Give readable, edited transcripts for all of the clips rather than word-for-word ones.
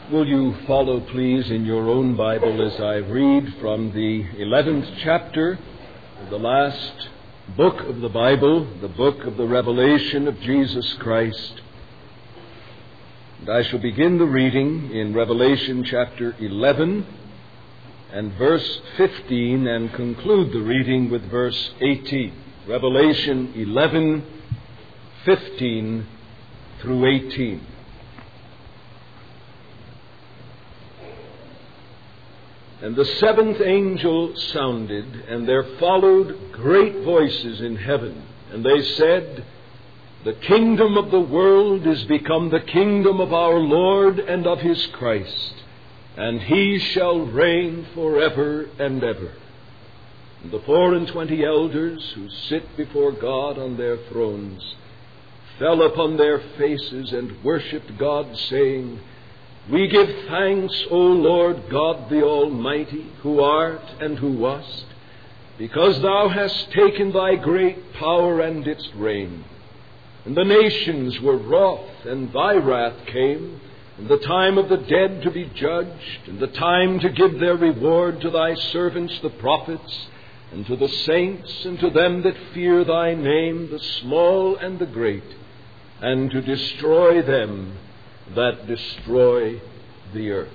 Will you follow, please, in your own Bible as I read from the 11th chapter of the last book of the Bible, the book of the Revelation of Jesus Christ. And I shall begin the reading in Revelation chapter 11 and verse 15 and conclude the reading with verse 18. Revelation 11, 15 through 18. And the seventh angel sounded, and there followed great voices in heaven. And they said, "The kingdom of the world is become the kingdom of our Lord and of his Christ, and he shall reign forever and ever." And the 24 elders who sit before God on their thrones fell upon their faces and worshipped God, saying, "We give thanks, O Lord God the Almighty, who art and who wast, because thou hast taken thy great power and didst reign. And the nations were wroth, and thy wrath came, and the time of the dead to be judged, and the time to give their reward to thy servants the prophets, and to the saints, and to them that fear thy name, the small and the great, and to destroy them that destroy the earth."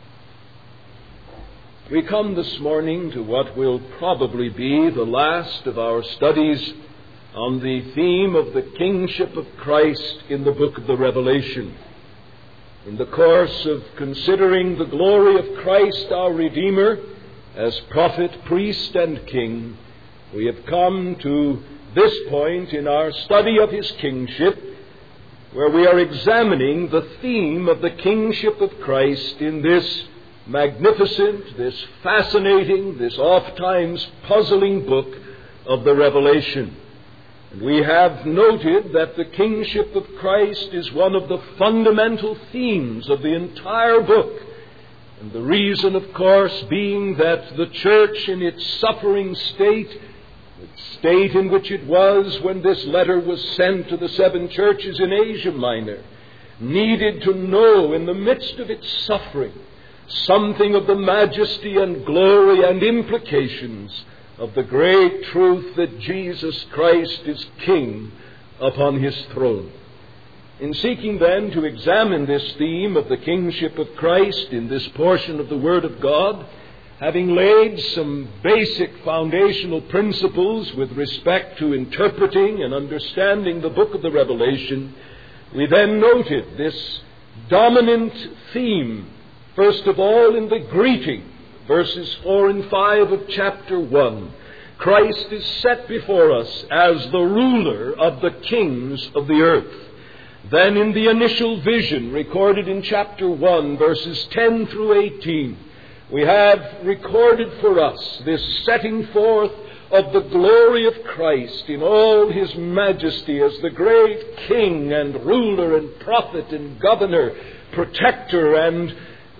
We come this morning to what will probably be the last of our studies on the theme of the kingship of Christ in the book of the Revelation. In the course of considering the glory of Christ our Redeemer as prophet, priest, and king, we have come to this point in our study of his kingship, where we are examining the theme of the kingship of Christ in this magnificent, this fascinating, this oft-times puzzling book of the Revelation. And we have noted that the kingship of Christ is one of the fundamental themes of the entire book. And the reason, of course, being that the church in its suffering state, the state in which it was when this letter was sent to the 7 churches in Asia Minor, needed to know in the midst of its suffering something of the majesty and glory and implications of the great truth that Jesus Christ is King upon his throne. In seeking then to examine this theme of the kingship of Christ in this portion of the Word of God, having laid some basic foundational principles with respect to interpreting and understanding the book of the Revelation, we then noted this dominant theme, first of all in the greeting, verses 4 and 5 of chapter 1. Christ is set before us as the ruler of the kings of the earth. Then in the initial vision recorded in chapter 1, verses 10 through 18, we have recorded for us this setting forth of the glory of Christ in all his majesty as the great king and ruler and prophet and governor, protector and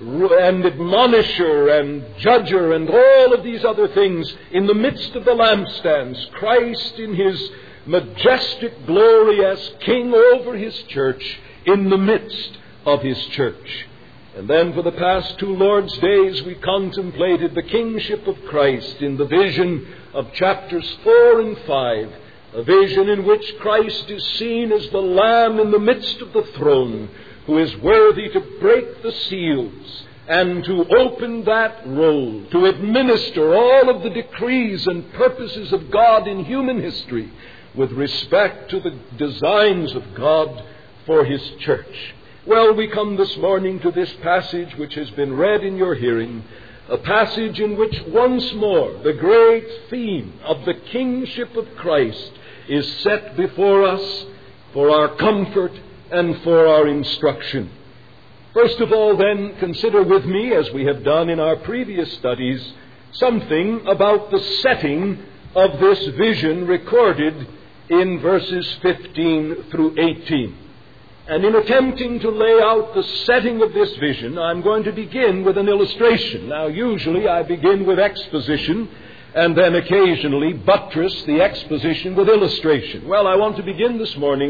admonisher and judger and all of these other things in the midst of the lampstands. Christ in his majestic glory as king over his church in the midst of his church. And then for the past 2 Lord's Days we contemplated the kingship of Christ in the vision of chapters 4 and 5, a vision in which Christ is seen as the Lamb in the midst of the throne, who is worthy to break the seals and to open that roll, to administer all of the decrees and purposes of God in human history with respect to the designs of God for his church. Well, we come this morning to this passage which has been read in your hearing, a passage in which once more the great theme of the kingship of Christ is set before us for our comfort and for our instruction. First of all, then, consider with me, as we have done in our previous studies, something about the setting of this vision recorded in verses 15 through 18. And in attempting to lay out the setting of this vision, I'm going to begin with an illustration. Now, usually I begin with exposition and then occasionally buttress the exposition with illustration. Well, I want to begin this morning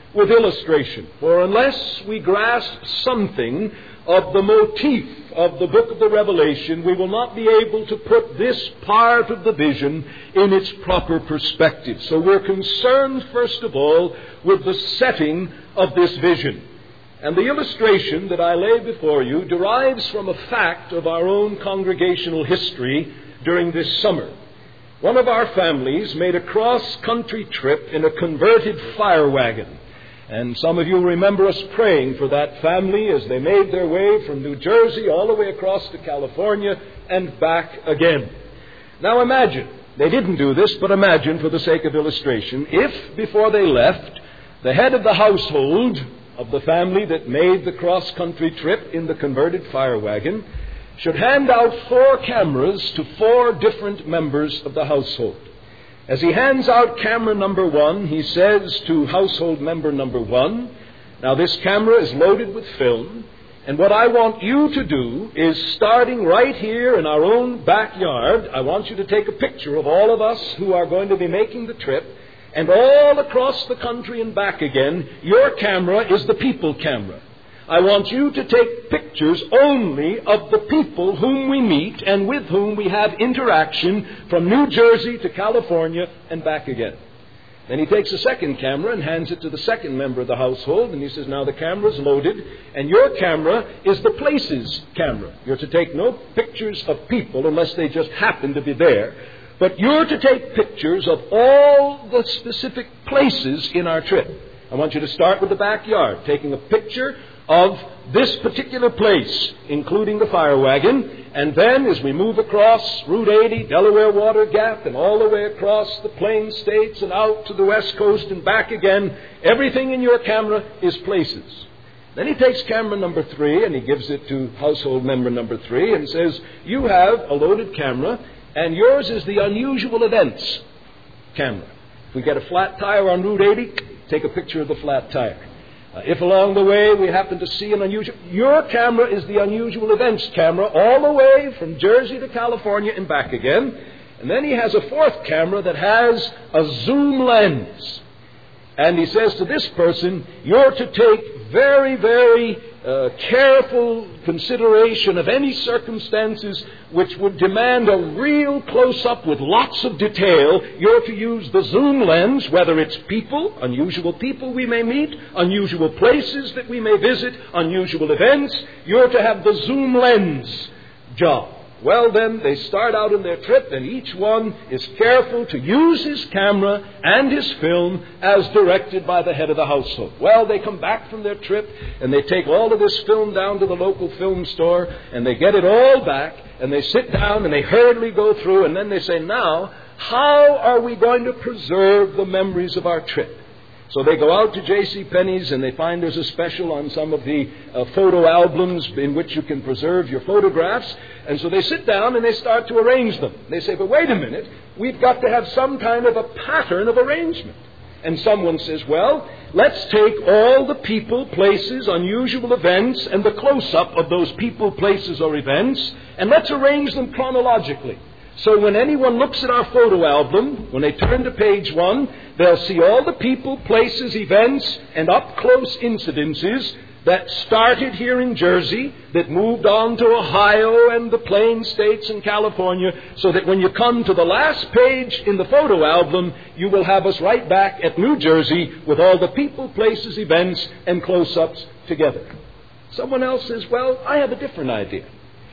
with illustration. For unless we grasp something of the motif of the book of the Revelation, we will not be able to put this part of the vision in its proper perspective. So we're concerned, first of all, with the setting of this vision. And the illustration that I lay before you derives from a fact of our own congregational history during this summer. One of our families made a cross-country trip in a converted fire wagon. And some of you remember us praying for that family as they made their way from New Jersey all the way across to California and back again. Now imagine, they didn't do this, but imagine for the sake of illustration, if before they left, the head of the household of the family that made the cross-country trip in the converted fire wagon should hand out 4 cameras to 4 different members of the household. As he hands out camera number 1, he says to household member number 1, now this camera is loaded with film, and what I want you to do is, starting right here in our own backyard, I want you to take a picture of all of us who are going to be making the trip, and all across the country and back again, your camera is the people camera. I want you to take pictures only of the people whom we meet and with whom we have interaction from New Jersey to California and back again. Then he takes a second camera and hands it to the second member of the household, and he says, now the camera's loaded, and your camera is the places camera. You're to take no pictures of people unless they just happen to be there, but you're to take pictures of all the specific places in our trip. I want you to start with the backyard, taking a picture of this particular place, including the fire wagon, and then as we move across Route 80, Delaware Water Gap, and all the way across the Plain States and out to the West Coast and back again, everything in your camera is places. Then he takes camera number 3 and he gives it to household member number 3 and says, you have a loaded camera, and yours is the unusual events camera. If we get a flat tire on Route 80, take a picture of the flat tire. If along the way we happen to see an unusual... Your camera is the unusual events camera all the way from Jersey to California and back again. And then he has a 4th camera that has a zoom lens. And he says to this person, you're to take very, very careful consideration of any circumstances which would demand a real close-up with lots of detail. You're to use the zoom lens, whether it's people, unusual people we may meet, unusual places that we may visit, unusual events. You're to have the zoom lens job. Well, then, they start out in their trip, and each one is careful to use his camera and his film as directed by the head of the household. Well, they come back from their trip, and they take all of this film down to the local film store, and they get it all back, and they sit down, and they hurriedly go through, and then they say, now, how are we going to preserve the memories of our trip? So they go out to J.C. Penney's and they find there's a special on some of the photo albums in which you can preserve your photographs. And so they sit down and they start to arrange them. They say, but wait a minute, we've got to have some kind of a pattern of arrangement. And someone says, well, let's take all the people, places, unusual events, and the close-up of those people, places, or events, and let's arrange them chronologically. So when anyone looks at our photo album, when they turn to page 1, they'll see all the people, places, events, and up-close incidences that started here in Jersey, that moved on to Ohio and the Plain States and California, so that when you come to the last page in the photo album, you will have us right back at New Jersey with all the people, places, events, and close-ups together. Someone else says, well, I have a different idea.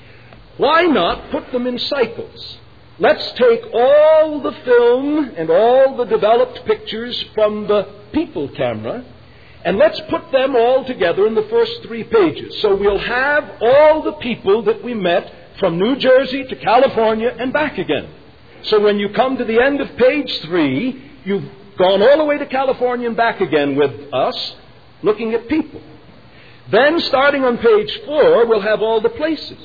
Why not put them in cycles? Let's take all the film and all the developed pictures from the people camera, and let's put them all together in the first 3 pages. So we'll have all the people that we met from New Jersey to California and back again. So when you come to the end of page 3, you've gone all the way to California and back again with us, looking at people. Then starting on page 4, we'll have all the places.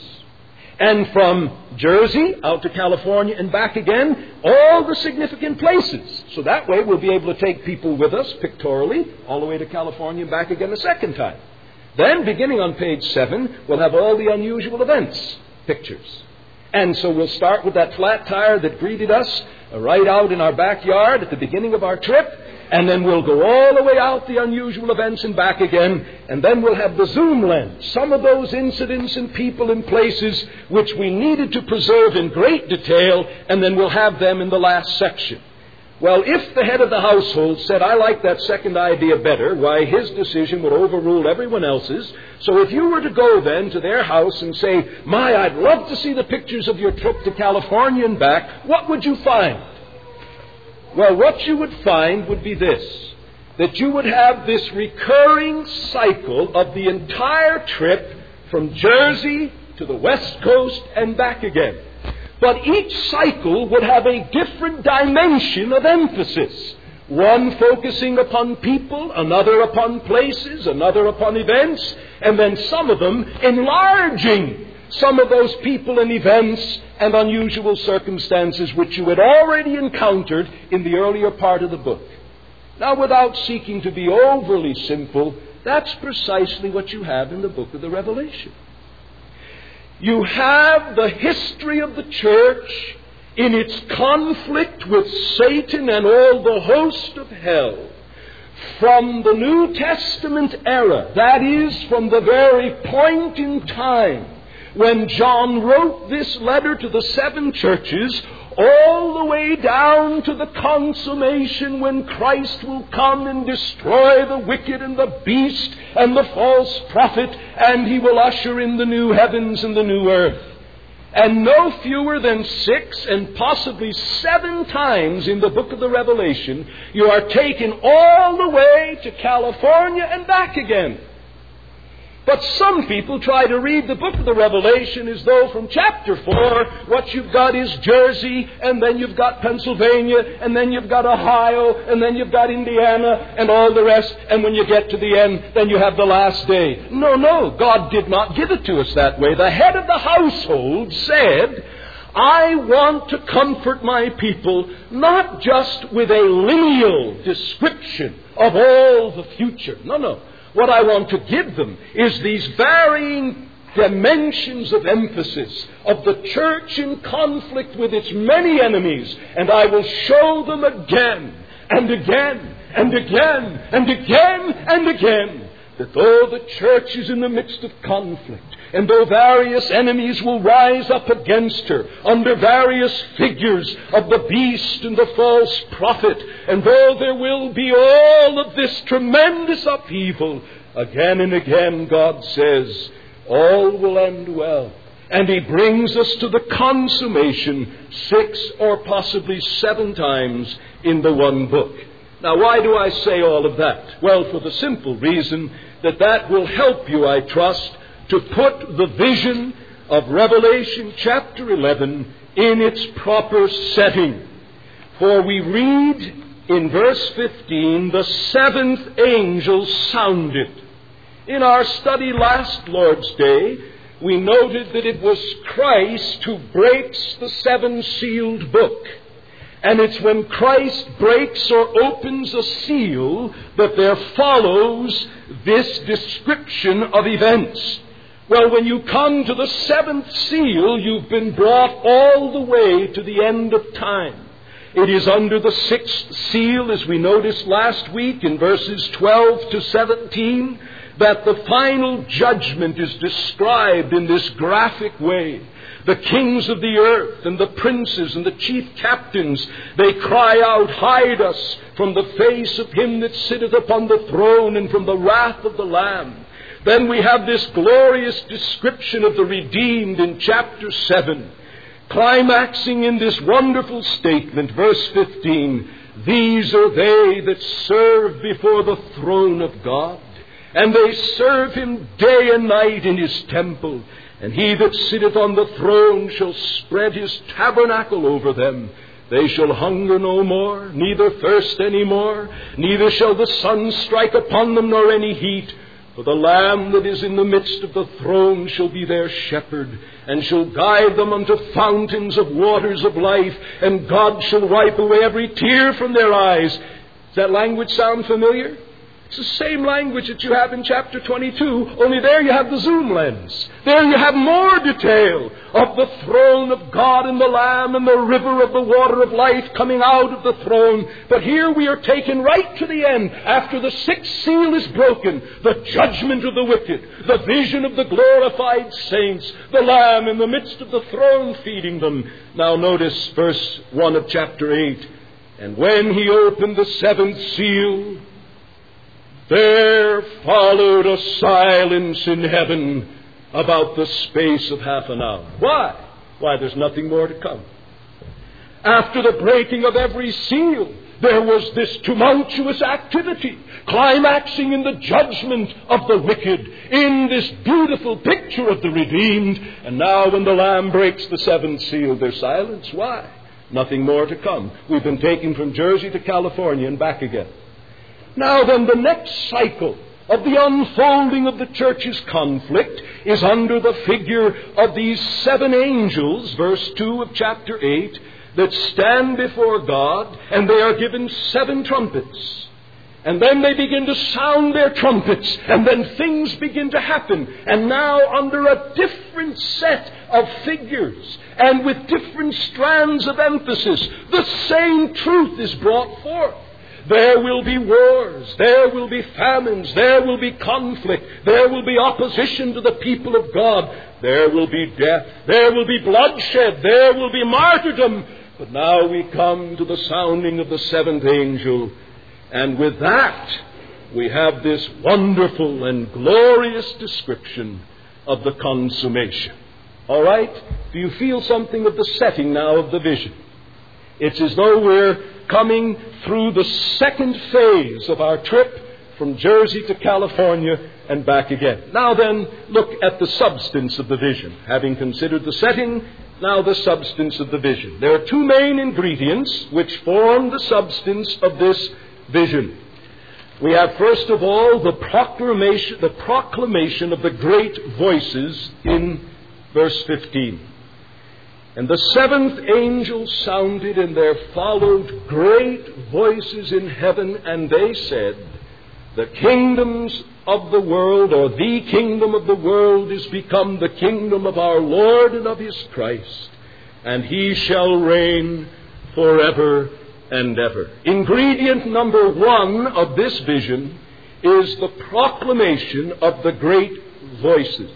And from Jersey out to California and back again, all the significant places. So that way we'll be able to take people with us pictorially all the way to California and back again a second time. Then, beginning on page 7, we'll have all the unusual events pictures. And so we'll start with that flat tire that greeted us right out in our backyard at the beginning of our trip. and then we'll go all the way out the unusual events and back again, and then we'll have the zoom lens, some of those incidents and people and places which we needed to preserve in great detail, and then we'll have them in the last section. Well, if the head of the household said, I like that second idea better, why, his decision would overrule everyone else's. So if you were to go then to their house and say, my, I'd love to see the pictures of your trip to California and back, what would you find? Well, what you would find would be this, that you would have this recurring cycle of the entire trip from Jersey to the West Coast and back again. But each cycle would have a different dimension of emphasis. One focusing upon people, another upon places, another upon events, and then some of them enlarging some of those people and events and unusual circumstances which you had already encountered in the earlier part of the book. Now, without seeking to be overly simple, that's precisely what you have in the book of the Revelation. You have the history of the church in its conflict with Satan and all the host of hell from the New Testament era, that is, from the very point in time when John wrote this letter to the 7 churches, all the way down to the consummation when Christ will come and destroy the wicked and the beast and the false prophet, and he will usher in the new heavens and the new earth. And no fewer than 6 and possibly 7 times in the book of the Revelation, you are taken all the way to California and back again. But some people try to read the book of the Revelation as though from chapter 4, what you've got is Jersey, and then you've got Pennsylvania, and then you've got Ohio, and then you've got Indiana, and all the rest, and when you get to the end, then you have the last day. No, God did not give it to us that way. The head of the household said, I want to comfort my people, not just with a lineal description of all the future. No. What I want to give them is these varying dimensions of emphasis of the church in conflict with its many enemies, and I will show them again and again and again and again and again that though the church is in the midst of conflict, and though various enemies will rise up against her under various figures of the beast and the false prophet, and though there will be all of this tremendous upheaval, again and again God says, all will end well. And He brings us to the consummation 6 or possibly 7 times in the one book. Now, why do I say all of that? Well, for the simple reason that that will help you, I trust, to put the vision of Revelation chapter 11 in its proper setting. For we read in verse 15, the 7th angel sounded. In our study last Lord's Day, we noted that it was Christ who breaks the 7-sealed book. And it's when Christ breaks or opens a seal that there follows this description of events. Well, when you come to the 7th seal, you've been brought all the way to the end of time. It is under the 6th seal, as we noticed last week in verses 12 to 17, that the final judgment is described in this graphic way. The kings of the earth and the princes and the chief captains, they cry out, hide us from the face of him that sitteth upon the throne and from the wrath of the Lamb. Then we have this glorious description of the redeemed in chapter 7, climaxing in this wonderful statement, verse 15, these are they that serve before the throne of God, and they serve him day and night in his temple. And he that sitteth on the throne shall spread his tabernacle over them. They shall hunger no more, neither thirst any more, neither shall the sun strike upon them, nor any heat. For the Lamb that is in the midst of the throne shall be their shepherd, and shall guide them unto fountains of waters of life, and God shall wipe away every tear from their eyes. Does that language sound familiar? It's the same language that you have in chapter 22, only there you have the zoom lens. There you have more detail of the throne of God and the Lamb and the river of the water of life coming out of the throne. But here we are taken right to the end. After the sixth seal is broken, the judgment of the wicked, the vision of the glorified saints, the Lamb in the midst of the throne feeding them. Now notice verse 1 of chapter 8. And when he opened the seventh seal, there followed a silence in heaven about the space of half an hour. Why? Why, there's nothing more to come. After the breaking of every seal, there was this tumultuous activity, climaxing in the judgment of the wicked, in this beautiful picture of the redeemed. And now when the Lamb breaks the seventh seal, there's silence. Why? Nothing more to come. We've been taken from Jersey to California and back again. Now then, the next cycle of the unfolding of the church's conflict is under the figure of these seven angels, verse 2 of chapter 8, that stand before God, and they are given seven trumpets. And then they begin to sound their trumpets, and then things begin to happen. And now under a different set of figures, and with different strands of emphasis, the same truth is brought forth. There will be wars, there will be famines, there will be conflict, there will be opposition to the people of God, there will be death, there will be bloodshed, there will be martyrdom. But now we come to the sounding of the seventh angel, and with that we have this wonderful and glorious description of the consummation. All right? Do you feel something of the setting now of the vision? It's as though we're coming through the second phase of our trip from Jersey to California and back again. Now then, look at the substance of the vision. Having considered the setting, now the substance of the vision. There are two main ingredients which form the substance of this vision. We have, first of all, the proclamation of the great voices in verse 15. And the seventh angel sounded, and there followed great voices in heaven, and they said, the kingdoms of the world, or the kingdom of the world, is become the kingdom of our Lord and of his Christ, and he shall reign forever and ever. Ingredient number one of this vision is the proclamation of the great voices.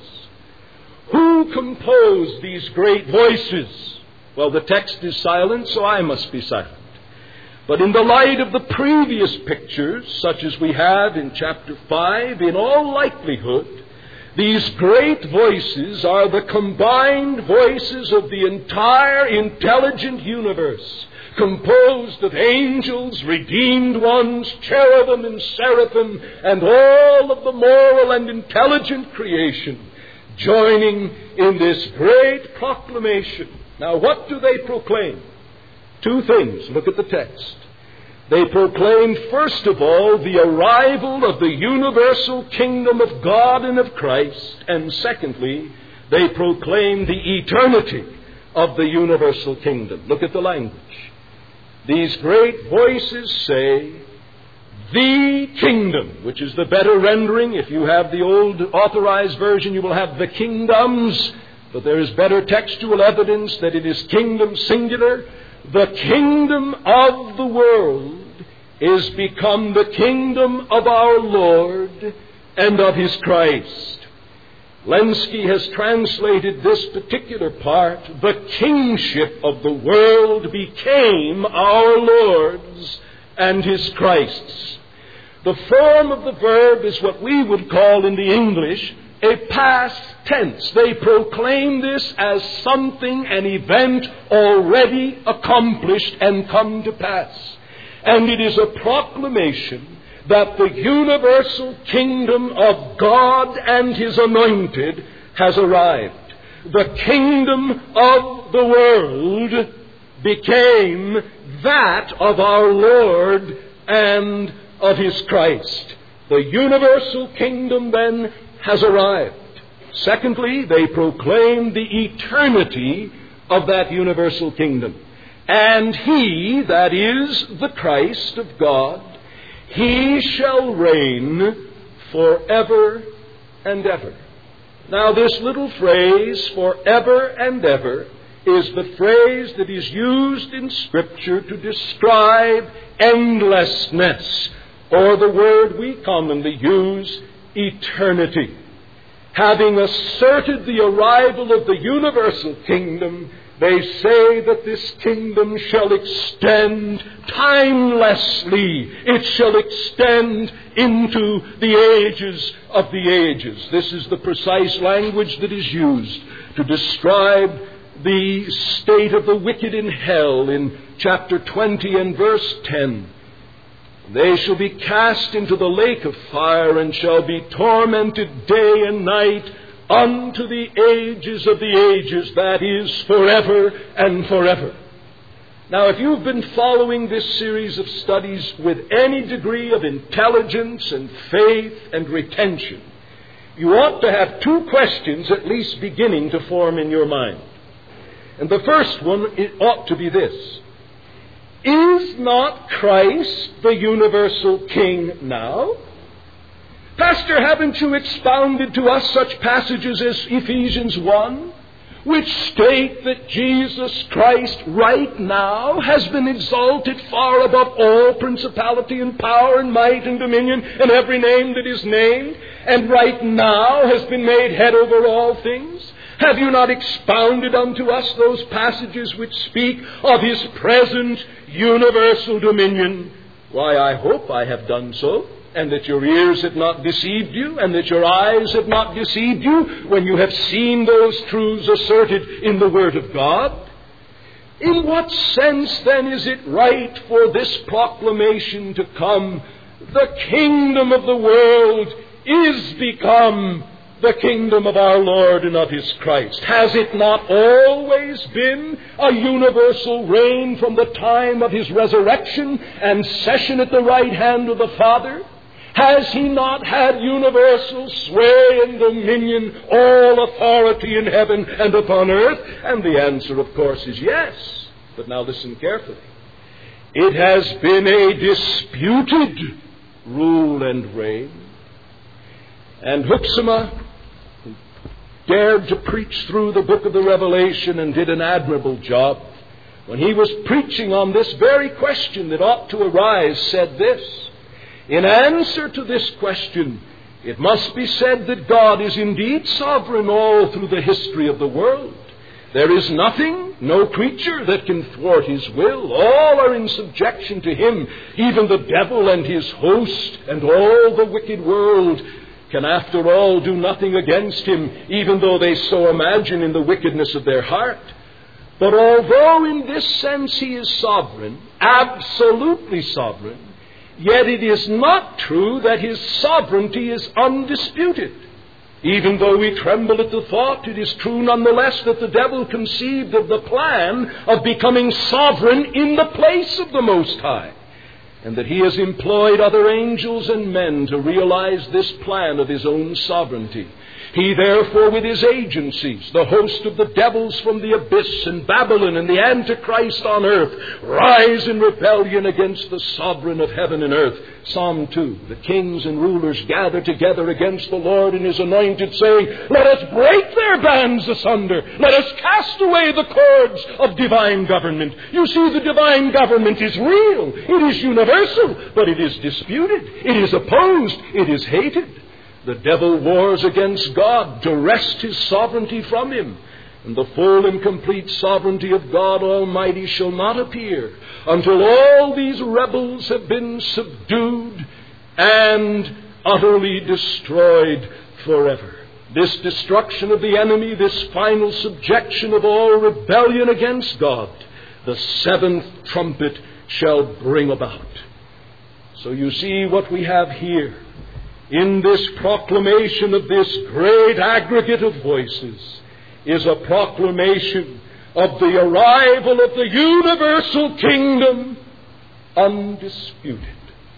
Who composed these great voices? Well, the text is silent, so I must be silent. But in the light of the previous pictures, such as we have in chapter 5, in all likelihood, these great voices are the combined voices of the entire intelligent universe, composed of angels, redeemed ones, cherubim and seraphim, and all of the moral and intelligent creation, joining in this great proclamation. Now, what do they proclaim? Two things. Look at the text. They proclaim, first of all, the arrival of the universal kingdom of God and of Christ. And secondly, they proclaim the eternity of the universal kingdom. Look at the language. These great voices say, the kingdom, which is the better rendering. If you have the old authorized version, you will have the kingdoms. But there is better textual evidence that it is kingdom singular. The kingdom of the world is become the kingdom of our Lord and of his Christ. Lenski has translated this particular part, the kingship of the world became our Lord's and his Christ's. The form of the verb is what we would call in the English a past tense. They proclaim this as something, an event already accomplished and come to pass. And it is a proclamation that the universal kingdom of God and his anointed has arrived. The kingdom of the world became that of our Lord and of his Christ. The universal kingdom then has arrived. Secondly, they proclaim the eternity of that universal kingdom. And he, that is the Christ of God, He shall reign forever and ever. Now, this little phrase, forever and ever, is the phrase that is used in Scripture to describe endlessness, or the word we commonly use, eternity. Having asserted the arrival of the universal kingdom, they say that this kingdom shall extend timelessly. It shall extend into the ages of the ages. This is the precise language that is used to describe the state of the wicked in hell in chapter 20 and verse 10. They shall be cast into the lake of fire and shall be tormented day and night unto the ages of the ages, that is, forever and forever. Now, if you've been following this series of studies with any degree of intelligence and faith and retention, you ought to have two questions at least beginning to form in your mind. And the first one ought to be this: is not Christ the universal King now? Pastor, haven't you expounded to us such passages as Ephesians 1, which state that Jesus Christ right now has been exalted far above all principality and power and might and dominion and every name that is named, and right now has been made head over all things? Have you not expounded unto us those passages which speak of His present universal dominion? Why, I hope I have done so, and that your ears have not deceived you, and that your eyes have not deceived you when you have seen those truths asserted in the Word of God. In what sense, then, is it right for this proclamation to come? The kingdom of the world is become the kingdom of our Lord and of His Christ. Has it not always been a universal reign from the time of His resurrection and session at the right hand of the Father? Has He not had universal sway and dominion, all authority in heaven and upon earth? And the answer, of course, is yes. But now listen carefully. It has been a disputed rule and reign. And Huxema, who dared to preach through the book of the Revelation and did an admirable job, when he was preaching on this very question that ought to arise, said this: in answer to this question, it must be said that God is indeed sovereign all through the history of the world. There is nothing, no creature that can thwart His will. All are in subjection to Him. Even the devil and his host and all the wicked world can after all do nothing against Him, even though they so imagine in the wickedness of their heart. But although in this sense He is sovereign, absolutely sovereign, yet it is not true that His sovereignty is undisputed. Even though we tremble at the thought, it is true nonetheless that the devil conceived of the plan of becoming sovereign in the place of the Most High, and that he has employed other angels and men to realize this plan of his own sovereignty. He therefore, with his agencies, the host of the devils from the abyss and Babylon and the Antichrist on earth, rise in rebellion against the sovereign of heaven and earth. Psalm 2, the kings and rulers gather together against the Lord and His anointed, saying, let us break their bands asunder. Let us cast away the cords of divine government. You see, the divine government is real. It is universal, but it is disputed. It is opposed. It is hated. The devil wars against God to wrest His sovereignty from him. And the full and complete sovereignty of God Almighty shall not appear until all these rebels have been subdued and utterly destroyed forever. This destruction of the enemy, this final subjection of all rebellion against God, the seventh trumpet shall bring about. So you see what we have here in this proclamation of this great aggregate of voices is a proclamation of the arrival of the universal kingdom, undisputed.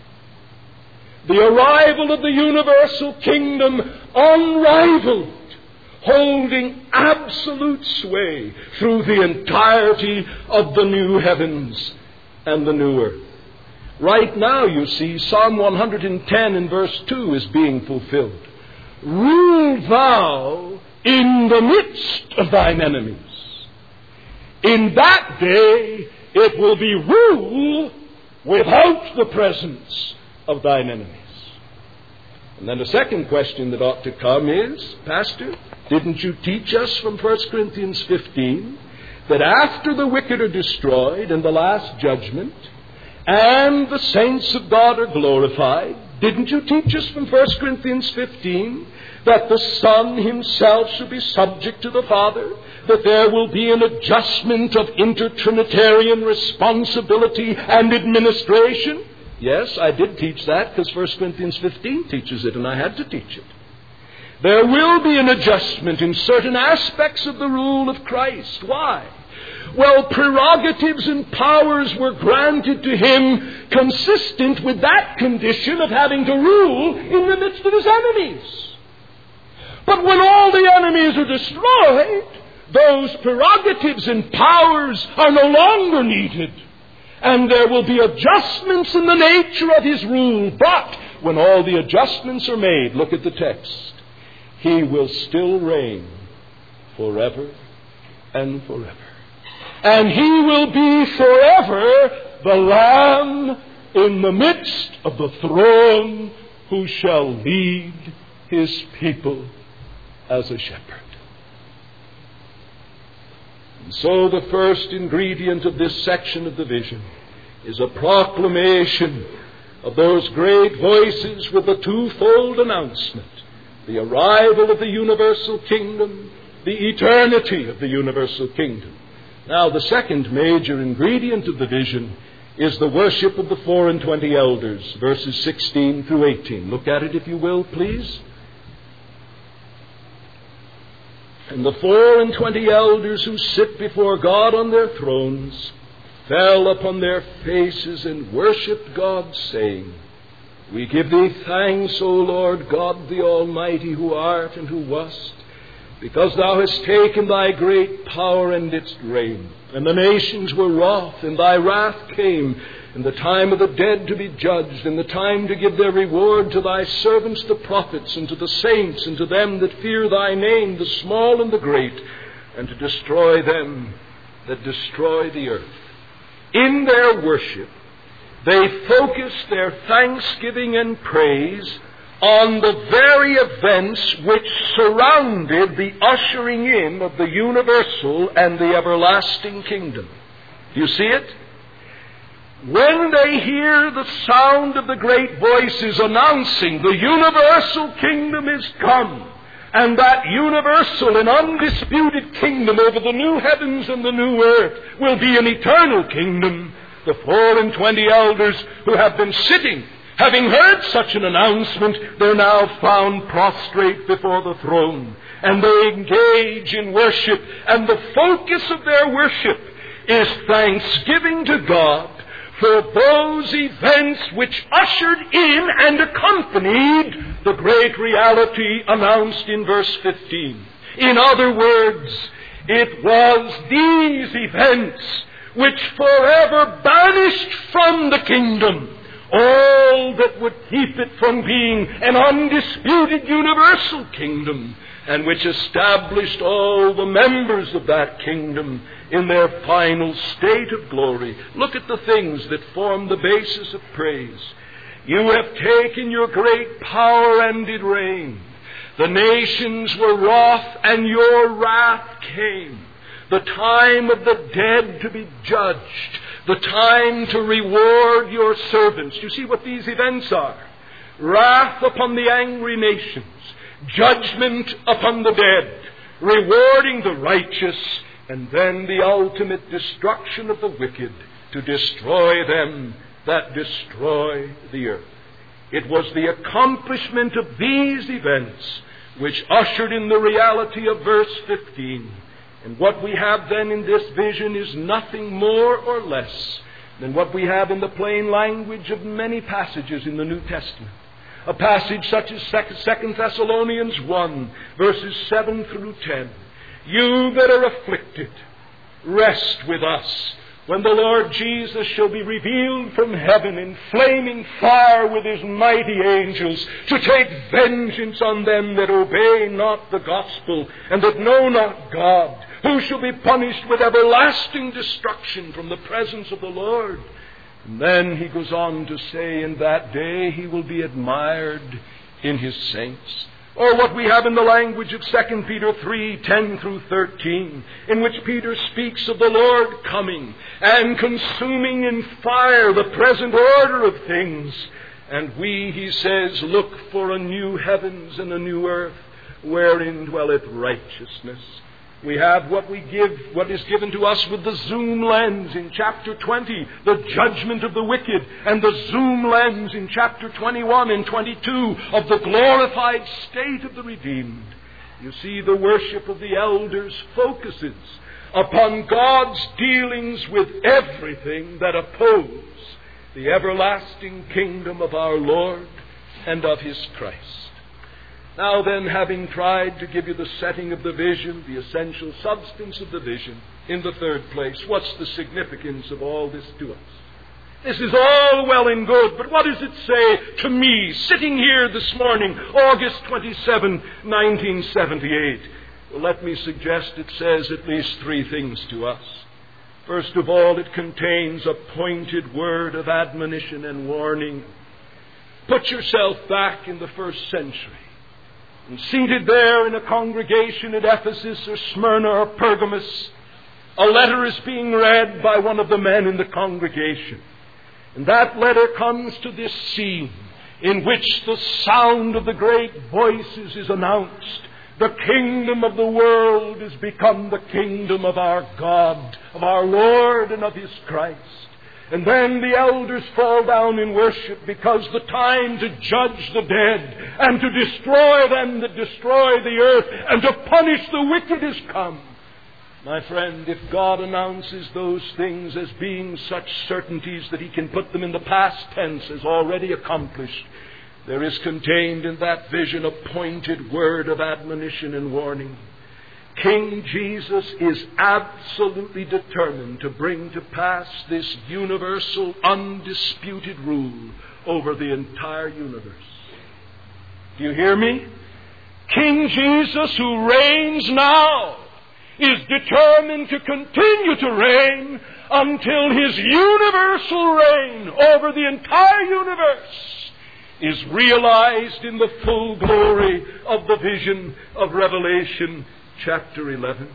The arrival of the universal kingdom, unrivaled, holding absolute sway through the entirety of the new heavens and the new earth. Right now, you see, Psalm 110 in verse 2 is being fulfilled. Rule thou in the midst of thine enemies. In that day it will be rule without the presence of thine enemies. And then the second question that ought to come is, Pastor, didn't you teach us from 1 Corinthians 15 that after the wicked are destroyed in the last judgment and the saints of God are glorified, didn't you teach us from 1 Corinthians 15 that the Son himself should be subject to the Father, that there will be an adjustment of intertrinitarian responsibility and administration? Yes, I did teach that because 1 Corinthians 15 teaches it, and I had to teach it. There will be an adjustment in certain aspects of the rule of Christ. Why? Well, prerogatives and powers were granted to him consistent with that condition of having to rule in the midst of his enemies. But when all the enemies are destroyed, those prerogatives and powers are no longer needed. And there will be adjustments in the nature of his rule. But when all the adjustments are made, look at the text, he will still reign forever and forever. And he will be forever the Lamb in the midst of the throne who shall lead his people as a shepherd. And so the first ingredient of this section of the vision is a proclamation of those great voices with the twofold announcement: the arrival of the universal kingdom, the eternity of the universal kingdom. Now, the second major ingredient of the vision is the worship of the 24 elders, verses 16 through 18. Look at it, if you will, please. And the 24 elders who sit before God on their thrones fell upon their faces and worshipped God, saying, We give thee thanks, O Lord God, the Almighty, who art and who wast, because thou hast taken thy great power and didst reign. And the nations were wroth, and thy wrath came, and the time of the dead to be judged, and the time to give their reward to thy servants the prophets, and to the saints, and to them that fear thy name, the small and the great, and to destroy them that destroy the earth. In their worship, they focus their thanksgiving and praise on the very events which surrounded the ushering in of the universal and the everlasting kingdom. Do you see it? When they hear the sound of the great voices announcing the universal kingdom is come, and that universal and undisputed kingdom over the new heavens and the new earth will be an eternal kingdom, the 24 elders who have been sitting, having heard such an announcement, they're now found prostrate before the throne, and they engage in worship, and the focus of their worship is thanksgiving to God for those events which ushered in and accompanied the great reality announced in verse 15. In other words, it was these events which forever banished from the kingdom all that would keep it from being an undisputed universal kingdom, and which established all the members of that kingdom in their final state of glory. Look at the things that form the basis of praise. You have taken your great power and did reign. The nations were wroth, and your wrath came. The time of the dead to be judged. The time to reward your servants. You see what these events are. Wrath upon the angry nations. Judgment upon the dead. Rewarding the righteous. And then the ultimate destruction of the wicked, to destroy them that destroy the earth. It was the accomplishment of these events which ushered in the reality of verse 15. And what we have then in this vision is nothing more or less than what we have in the plain language of many passages in the New Testament. A passage such as 2 Thessalonians 1, verses 7 through 10. You that are afflicted, rest with us when the Lord Jesus shall be revealed from heaven in flaming fire with his mighty angels, to take vengeance on them that obey not the gospel, and that know not God, who shall be punished with everlasting destruction from the presence of the Lord. And then he goes on to say, in that day he will be admired in his saints. Or what we have in the language of 2 Peter 3:10 through 13, in which Peter speaks of the Lord coming and consuming in fire the present order of things. And we, he says, look for a new heavens and a new earth, wherein dwelleth righteousness. We have what is given to us with the zoom lens in chapter 20, the judgment of the wicked, and the zoom lens in chapter 21 and 22 of the glorified state of the redeemed. You see, the worship of the elders focuses upon God's dealings with everything that oppose the everlasting kingdom of our Lord and of his Christ. Now then, having tried to give you the setting of the vision, the essential substance of the vision, in the third place, what's the significance of all this to us? This is all well and good, but what does it say to me, sitting here this morning, August 27, 1978? Well, let me suggest it says at least three things to us. First of all, it contains a pointed word of admonition and warning. Put yourself back in the first century. And seated there in a congregation at Ephesus or Smyrna or Pergamos, a letter is being read by one of the men in the congregation. And that letter comes to this scene in which the sound of the great voices is announced. The kingdom of the world is become the kingdom of our God, of our Lord and of his Christ. And then the elders fall down in worship, because the time to judge the dead and to destroy them that destroy the earth and to punish the wicked has come. My friend, if God announces those things as being such certainties that he can put them in the past tense as already accomplished, there is contained in that vision a pointed word of admonition and warning. King Jesus is absolutely determined to bring to pass this universal, undisputed rule over the entire universe. Do you hear me? King Jesus, who reigns now, is determined to continue to reign until his universal reign over the entire universe is realized in the full glory of the vision of Revelation chapter 11.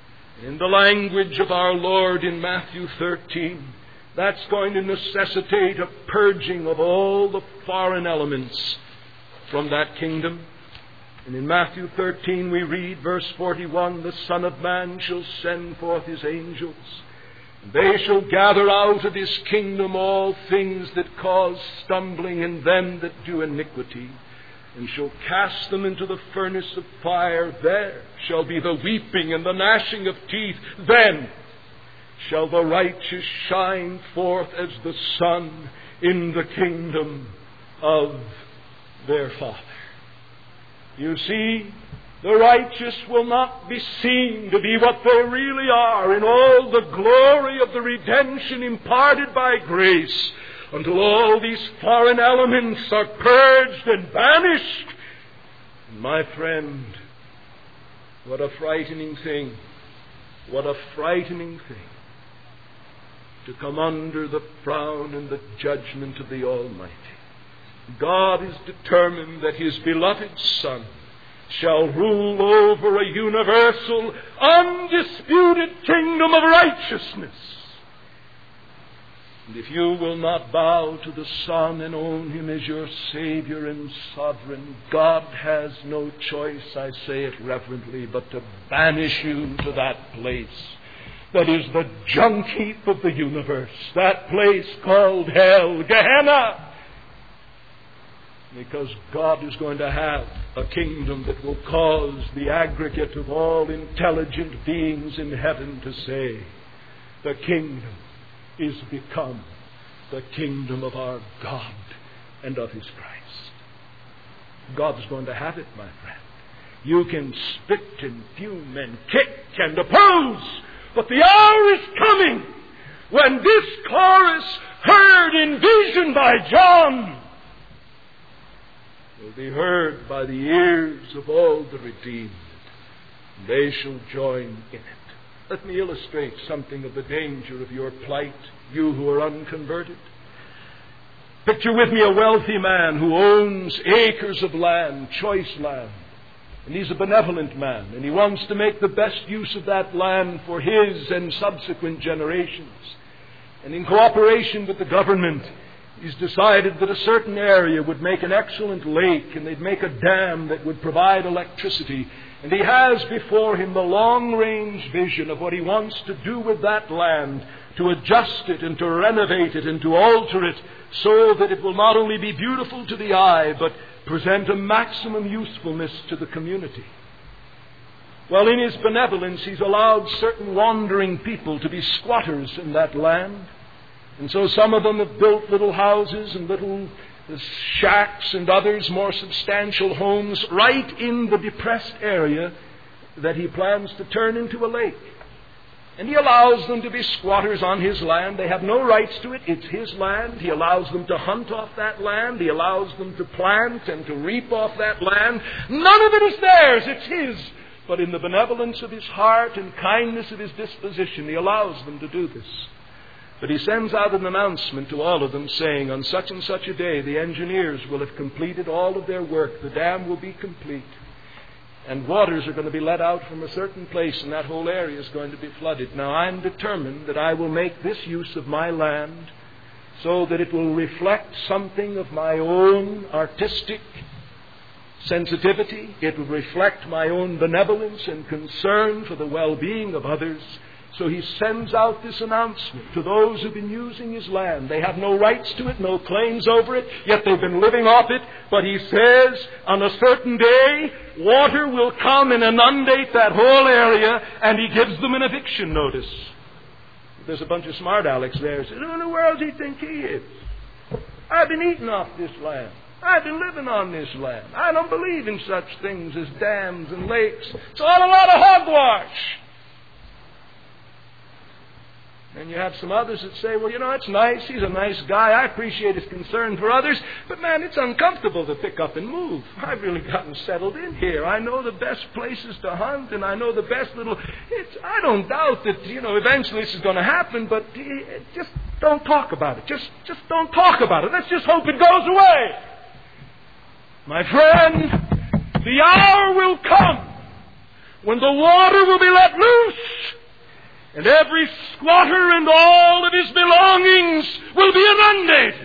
In the language of our Lord in Matthew 13, that's going to necessitate a purging of all the foreign elements from that kingdom. And in Matthew 13 we read, verse 41, the Son of Man shall send forth his angels, and they shall gather out of his kingdom all things that cause stumbling and them that do iniquity, and shall cast them into the furnace of fire. There shall be the weeping and the gnashing of teeth. Then shall the righteous shine forth as the sun in the kingdom of their Father. You see, the righteous will not be seen to be what they really are in all the glory of the redemption imparted by grace, until all these foreign elements are purged and banished. My friend, what a frightening thing, what a frightening thing, to come under the frown and the judgment of the Almighty. God is determined that his beloved Son shall rule over a universal, undisputed kingdom of righteousness. And if you will not bow to the Son and own him as your Savior and Sovereign, God has no choice, I say it reverently, but to banish you to that place that is the junk heap of the universe, that place called hell, Gehenna. Because God is going to have a kingdom that will cause the aggregate of all intelligent beings in heaven to say, the kingdom is become the kingdom of our God and of his Christ. God's going to have it, my friend. You can spit and fume and kick and oppose, but the hour is coming when this chorus, heard in vision by John, will be heard by the ears of all the redeemed. They shall join in it. Let me illustrate something of the danger of your plight, you who are unconverted. Picture with me a wealthy man who owns acres of land, choice land. And he's a benevolent man, and he wants to make the best use of that land for his and subsequent generations. And in cooperation with the government, he's decided that a certain area would make an excellent lake, and they'd make a dam that would provide electricity. And he has before him the long-range vision of what he wants to do with that land, to adjust it and to renovate it and to alter it so that it will not only be beautiful to the eye, but present a maximum usefulness to the community. Well, in his benevolence, he's allowed certain wandering people to be squatters in that land. And so some of them have built little houses and little shacks and others more substantial homes right in the depressed area that he plans to turn into a lake. And he allows them to be squatters on his land. They have no rights to it. It's his land. He allows them to hunt off that land. He allows them to plant and to reap off that land. None of it is theirs. It's his. But in the benevolence of his heart and kindness of his disposition, he allows them to do this. But he sends out an announcement to all of them saying, on such and such a day, the engineers will have completed all of their work. The dam will be complete. And waters are going to be let out from a certain place, and that whole area is going to be flooded. Now, I'm determined that I will make this use of my land so that it will reflect something of my own artistic sensitivity. It will reflect my own benevolence and concern for the well-being of others. So he sends out this announcement to those who've been using his land. They have no rights to it, no claims over it, yet they've been living off it. But he says, on a certain day, water will come and inundate that whole area, and he gives them an eviction notice. There's a bunch of smart Alecs there who say, who in the world does he think he is? I've been eating off this land. I've been living on this land. I don't believe in such things as dams and lakes. It's all a lot of hogwash. And you have some others that say, well, you know, it's nice. He's a nice guy. I appreciate his concern for others. But, man, it's uncomfortable to pick up and move. I've really gotten settled in here. I know the best places to hunt, and I know the best little... I don't doubt that, you know, eventually this is going to happen, but just don't talk about it. Just don't talk about it. Let's just hope it goes away. My friend, the hour will come when the water will be let loose, and every squatter and all of his belongings will be inundated.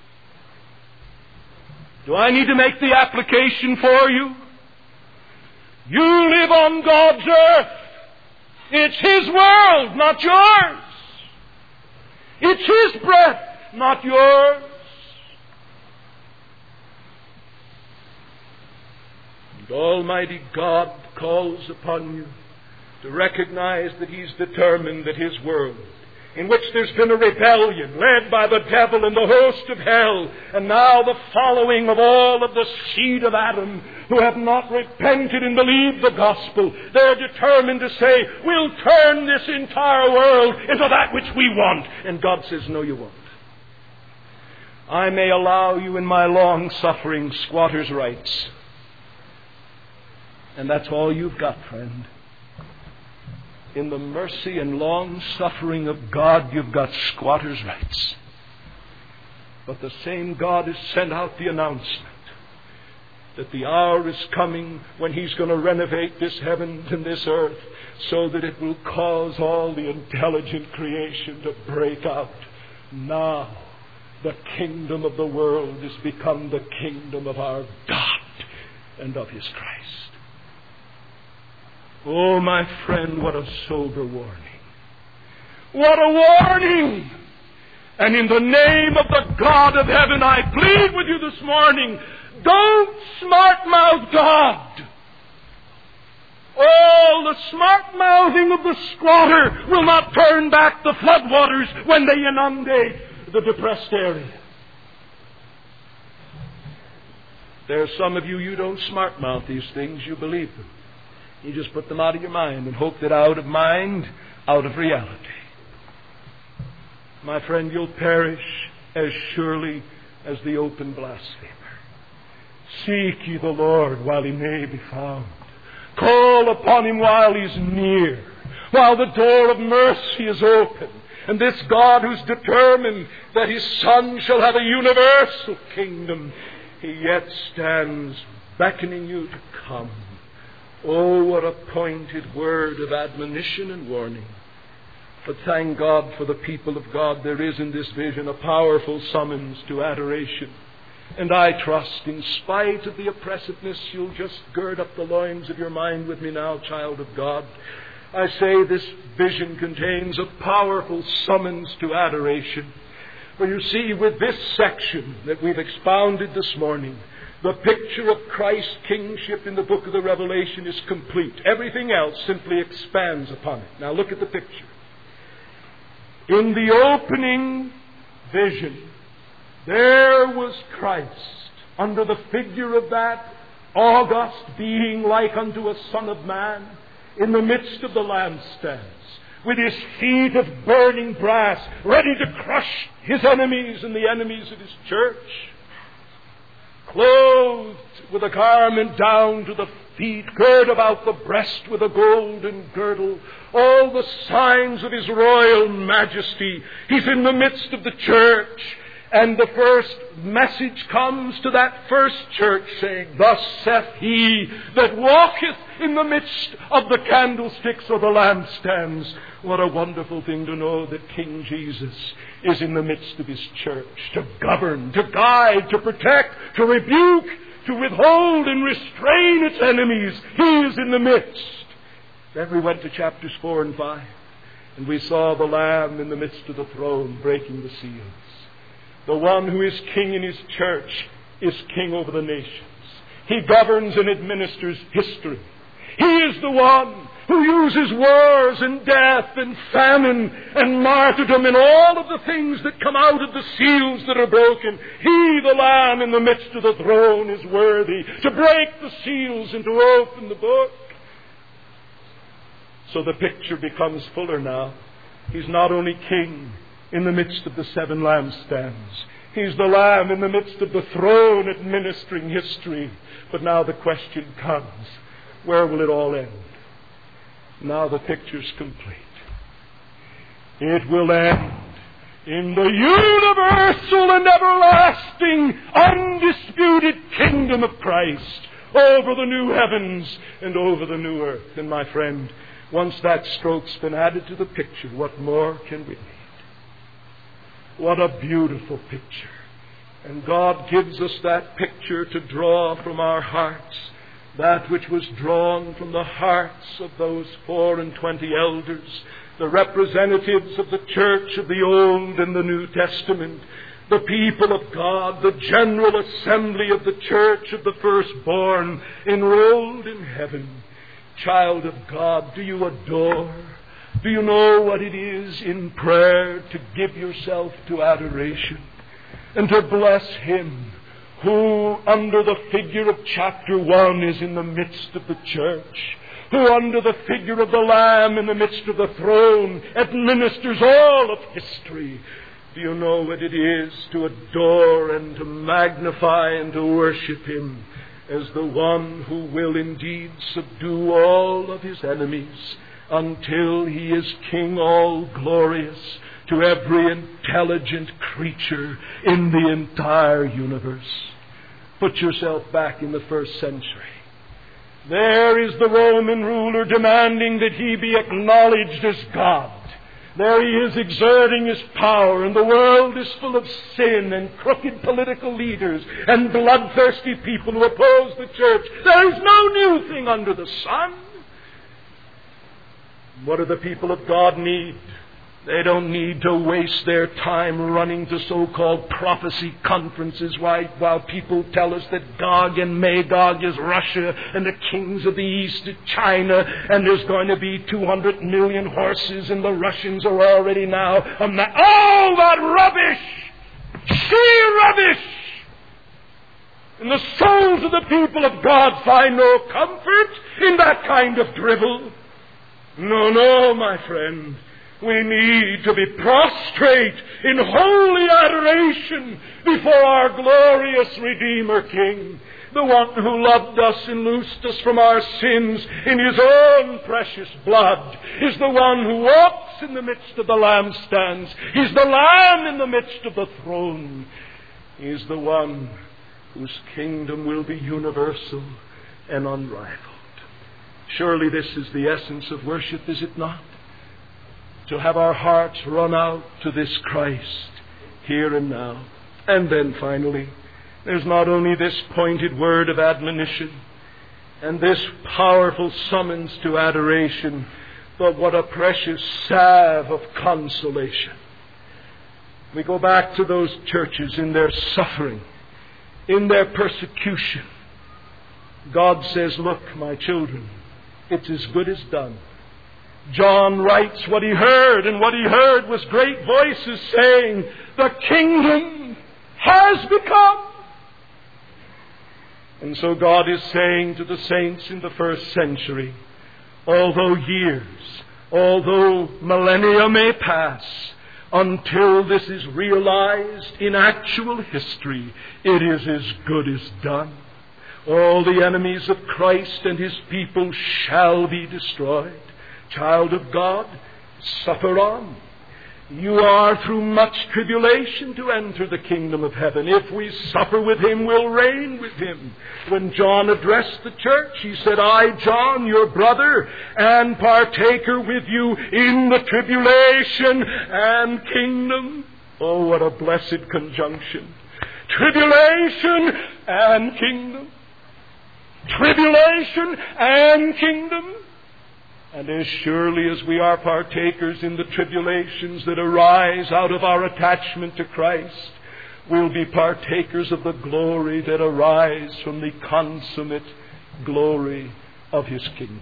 Do I need to make the application for you? You live on God's earth. It's His world, not yours. It's His breath, not yours. And Almighty God calls upon you to recognize that He's determined that His world, in which there's been a rebellion led by the devil and the host of hell, and now the following of all of the seed of Adam who have not repented and believed the gospel, they're determined to say, we'll turn this entire world into that which we want. And God says, no, you won't. I may allow you in my long-suffering squatter's rights. And that's all you've got, friend. In the mercy and long-suffering of God, you've got squatter's rights. But the same God has sent out the announcement that the hour is coming when He's going to renovate this heaven and this earth so that it will cause all the intelligent creation to break out. Now, the kingdom of the world has become the kingdom of our God and of His Christ. Oh, my friend, what a sober warning. What a warning! And in the name of the God of heaven, I plead with you this morning, don't smart-mouth God. Oh, the smart-mouthing of the squatter will not turn back the floodwaters when they inundate the depressed area. There are some of you, you don't smart-mouth these things, you believe them. You just put them out of your mind and hope that out of mind, out of reality. my friend, you'll perish as surely as the open blasphemer. Seek ye the Lord while he may be found. Call upon him while he's near, while the door of mercy is open. And this God who's determined that his Son shall have a universal kingdom, he yet stands beckoning you to come. Oh, what a pointed word of admonition and warning. But thank God for the people of God. There is in this vision a powerful summons to adoration. And I trust, in spite of the oppressiveness, you'll just gird up the loins of your mind with me now, child of God. I say this vision contains a powerful summons to adoration. For you see, with this section that we've expounded this morning, the picture of Christ's kingship in the book of the Revelation is complete. Everything else simply expands upon it. Now look at the picture. In the opening vision, there was Christ under the figure of that august being like unto a son of man in the midst of the lampstands, with his feet of burning brass, ready to crush his enemies and the enemies of his church, clothed with a garment down to the feet, girt about the breast with a golden girdle, all the signs of his royal majesty. He's in the midst of the church. And the first message comes to that first church, saying, Thus saith he that walketh in the midst of the candlesticks or the lampstands. What a wonderful thing to know that King Jesus is in the midst of his church, to govern, to guide, to protect, to rebuke, to withhold and restrain its enemies. He is in the midst. Then we went to chapters 4 and 5, and we saw the Lamb in the midst of the throne breaking the seals. The one who is king in his church is king over the nations. He governs and administers history. He is the one who uses wars and death and famine and martyrdom and all of the things that come out of the seals that are broken. He, the Lamb in the midst of the throne, is worthy to break the seals and to open the book. So the picture becomes fuller now. He's not only king in the midst of the 7 lampstands. He's the Lamb in the midst of the throne administering history. But now the question comes, where will it all end? Now the picture's complete. It will end in the universal and everlasting, undisputed kingdom of Christ over the new heavens and over the new earth. And my friend, once that stroke's been added to the picture, what more can we need? What a beautiful picture. And God gives us that picture to draw from our hearts that which was drawn from the hearts of those 24 elders, the representatives of the church of the Old and the New Testament, the people of God, the general assembly of the church of the firstborn, enrolled in heaven. Child of God, do you adore? Do you know what it is in prayer to give yourself to adoration and to bless Him who, under the figure of chapter 1, is in the midst of the church, who, under the figure of the Lamb in the midst of the throne, administers all of history? Do you know what it is to adore and to magnify and to worship Him as the one who will indeed subdue all of His enemies until He is King all-glorious to every intelligent creature in the entire universe? Put yourself back in the first century. There is the Roman ruler demanding that he be acknowledged as God. There he is exerting his power, and the world is full of sin and crooked political leaders and bloodthirsty people who oppose the church. There is no new thing under the sun. What do the people of God need? They don't need to waste their time running to so-called prophecy conferences while people tell us that Gog and Magog is Russia and the kings of the East is China, and there's going to be 200 million horses and the Russians are already now all that rubbish! Sheer rubbish! And the souls of the people of God find no comfort in that kind of drivel. No, my friend. We need to be prostrate in holy adoration before our glorious Redeemer King, the one who loved us and loosed us from our sins in His own precious blood, is the one who walks in the midst of the lampstands. He's the Lamb in the midst of the throne. He's the one whose kingdom will be universal and unrivaled. Surely this is the essence of worship, is it not? To have our hearts run out to this Christ here and now. And then finally, there's not only this pointed word of admonition and this powerful summons to adoration, but what a precious salve of consolation. We go back to those churches in their suffering, in their persecution. God says, look, my children, it's as good as done. John writes what he heard, and what he heard was great voices saying, the kingdom has become. And so God is saying to the saints in the first century, although millennia may pass, until this is realized in actual history, it is as good as done. All the enemies of Christ and His people shall be destroyed. Child of God, suffer on. You are through much tribulation to enter the kingdom of heaven. If we suffer with Him, we'll reign with Him. When John addressed the church, he said, I, John, your brother, and partaker with you in the tribulation and kingdom. Oh, what a blessed conjunction. Tribulation and kingdom. Tribulation and kingdom. And as surely as we are partakers in the tribulations that arise out of our attachment to Christ, we'll be partakers of the glory that arise from the consummate glory of His kingdom.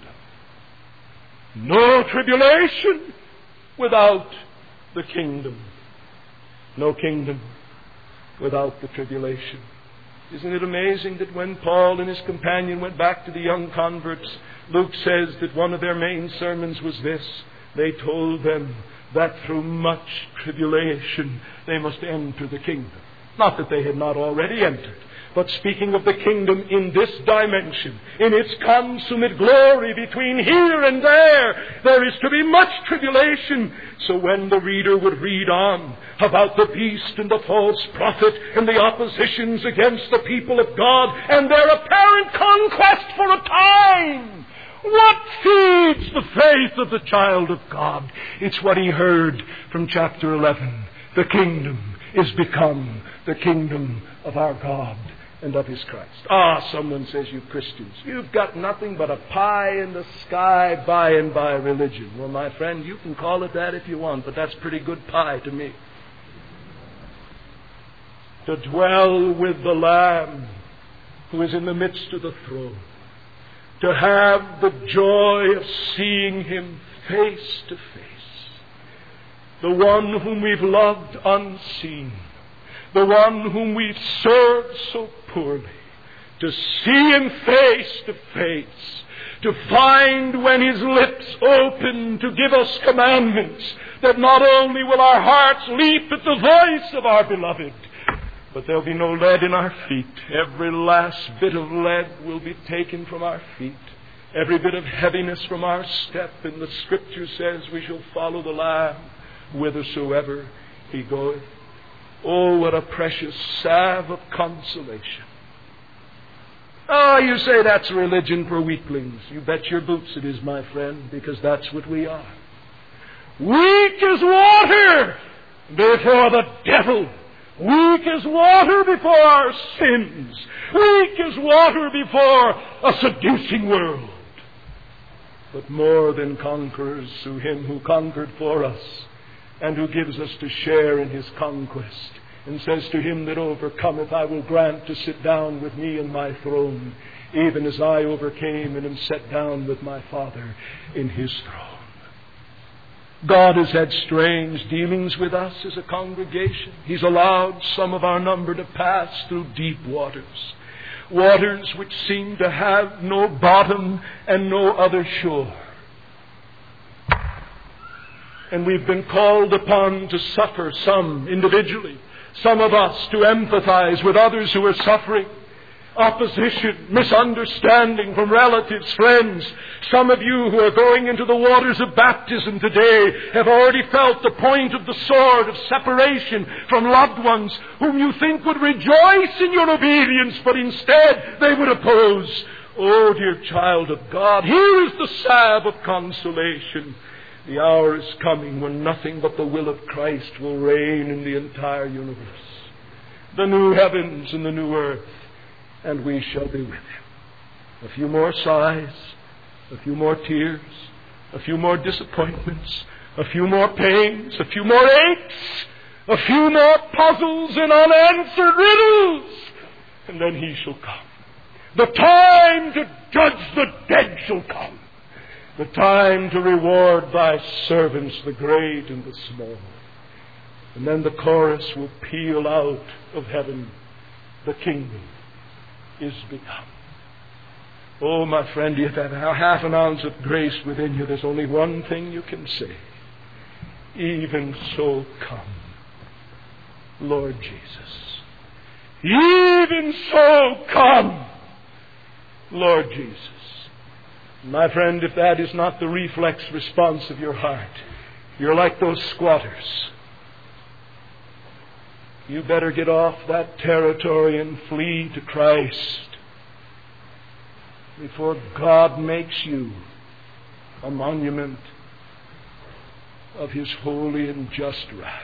No tribulation without the kingdom. No kingdom without the tribulation. Isn't it amazing that when Paul and his companion went back to the young converts, Luke says that one of their main sermons was this. They told them that through much tribulation they must enter the kingdom. Not that they had not already entered, but speaking of the kingdom in this dimension, in its consummate glory between here and there is to be much tribulation. So when the reader would read on about the beast and the false prophet and the oppositions against the people of God and their apparent conquest for a time, what feeds the faith of the child of God? It's what he heard from chapter 11. The kingdom is become the kingdom of our God and of His Christ. Someone says, you Christians, you've got nothing but a pie in the sky by and by religion. Well, my friend, you can call it that if you want, but that's pretty good pie to me. To dwell with the Lamb who is in the midst of the throne. To have the joy of seeing Him face to face. The one whom we've loved unseen. The one whom we've served so poorly. To see Him face to face. To find when His lips open to give us commandments, that not only will our hearts leap at the voice of our beloved, but there'll be no lead in our feet. Every last bit of lead will be taken from our feet. Every bit of heaviness from our step. And the Scripture says we shall follow the Lamb whithersoever He goeth. Oh, what a precious salve of consolation. You say that's religion for weaklings. You bet your boots it is, my friend, because that's what we are. Weak as water before the devil. Weak as water before our sins. Weak as water before a seducing world. But more than conquerors through Him who conquered for us and who gives us to share in His conquest, and says to him that overcometh, I will grant to sit down with me in my throne, even as I overcame and am set down with my Father in His throne. God has had strange dealings with us as a congregation. He's allowed some of our number to pass through deep waters. Waters which seem to have no bottom and no other shore. And we've been called upon to suffer, some individually, some of us to empathize with others who are suffering. Opposition, misunderstanding from relatives, friends. Some of you who are going into the waters of baptism today have already felt the point of the sword of separation from loved ones whom you think would rejoice in your obedience, but instead they would oppose. Oh, dear child of God, here is the salve of consolation. The hour is coming when nothing but the will of Christ will reign in the entire universe. The new heavens and the new earth. And we shall be with Him. A few more sighs, a few more tears, a few more disappointments, a few more pains, a few more aches, a few more puzzles and unanswered riddles. And then He shall come. The time to judge the dead shall come. The time to reward Thy servants, the great and the small. And then the chorus will peal out of heaven, the kingdom is become. Oh, my friend, if you have half an ounce of grace within you, there's only one thing you can say. Even so come, Lord Jesus. Even so come, Lord Jesus. My friend, if that is not the reflex response of your heart, you're like those squatters. You better get off that territory and flee to Christ before God makes you a monument of His holy and just wrath.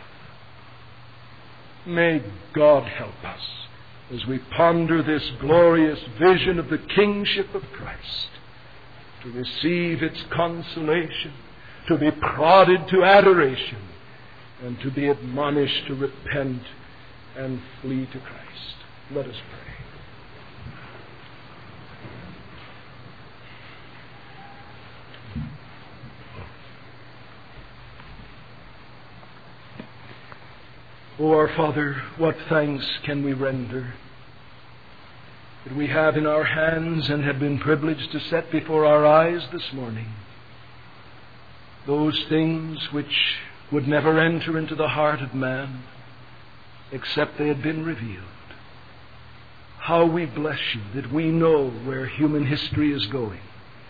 May God help us as we ponder this glorious vision of the kingship of Christ, to receive its consolation, to be prodded to adoration, and to be admonished to repent and flee to Christ. Let us pray. O our Father, what thanks can we render that we have in our hands and have been privileged to set before our eyes this morning those things which would never enter into the heart of man except they had been revealed. How we bless You that we know where human history is going.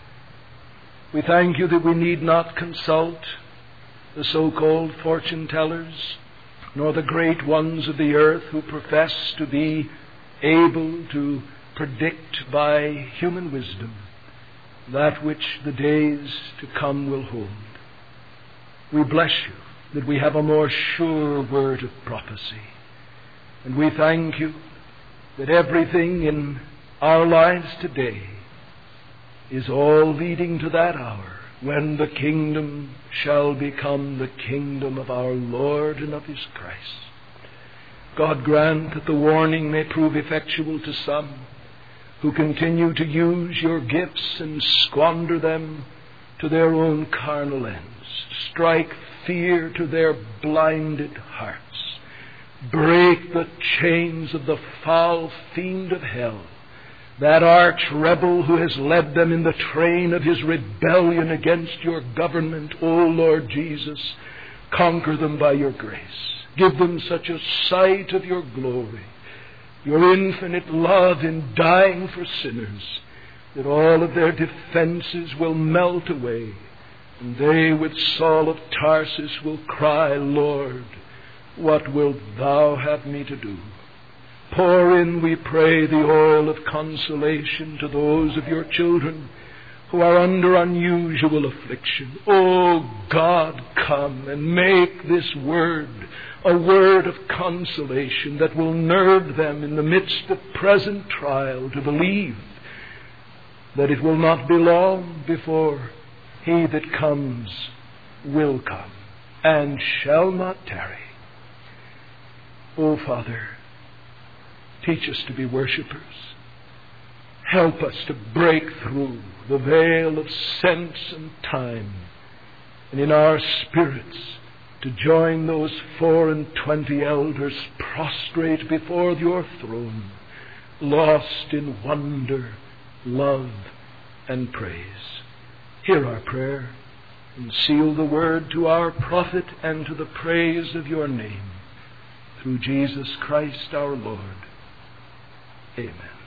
We thank You that we need not consult the so-called fortune tellers, nor the great ones of the earth who profess to be able to predict by human wisdom that which the days to come will hold. We bless You that we have a more sure word of prophecy. And we thank You that everything in our lives today is all leading to that hour when the kingdom shall become the kingdom of our Lord and of His Christ. God grant that the warning may prove effectual to some who continue to use Your gifts and squander them to their own carnal ends. Strike fear to their blinded hearts. Break the chains of the foul fiend of hell, that arch rebel who has led them in the train of his rebellion against Your government. O Lord Jesus, conquer them by Your grace. Give them such a sight of Your glory, Your infinite love in dying for sinners, that all of their defenses will melt away, and they with Saul of Tarsus will cry, Lord, what wilt Thou have me to do? Pour in, we pray, the oil of consolation to those of Your children who are under unusual affliction. O God, come and make this word a word of consolation that will nerve them in the midst of present trial to believe that it will not be long before He that comes will come and shall not tarry. O Father, teach us to be worshippers. Help us to break through the veil of sense and time, and in our spirits to join those 24 elders prostrate before Your throne, lost in wonder, love, and praise. Hear our prayer, and seal the word to our profit and to the praise of your name. Through Jesus Christ our Lord. Amen.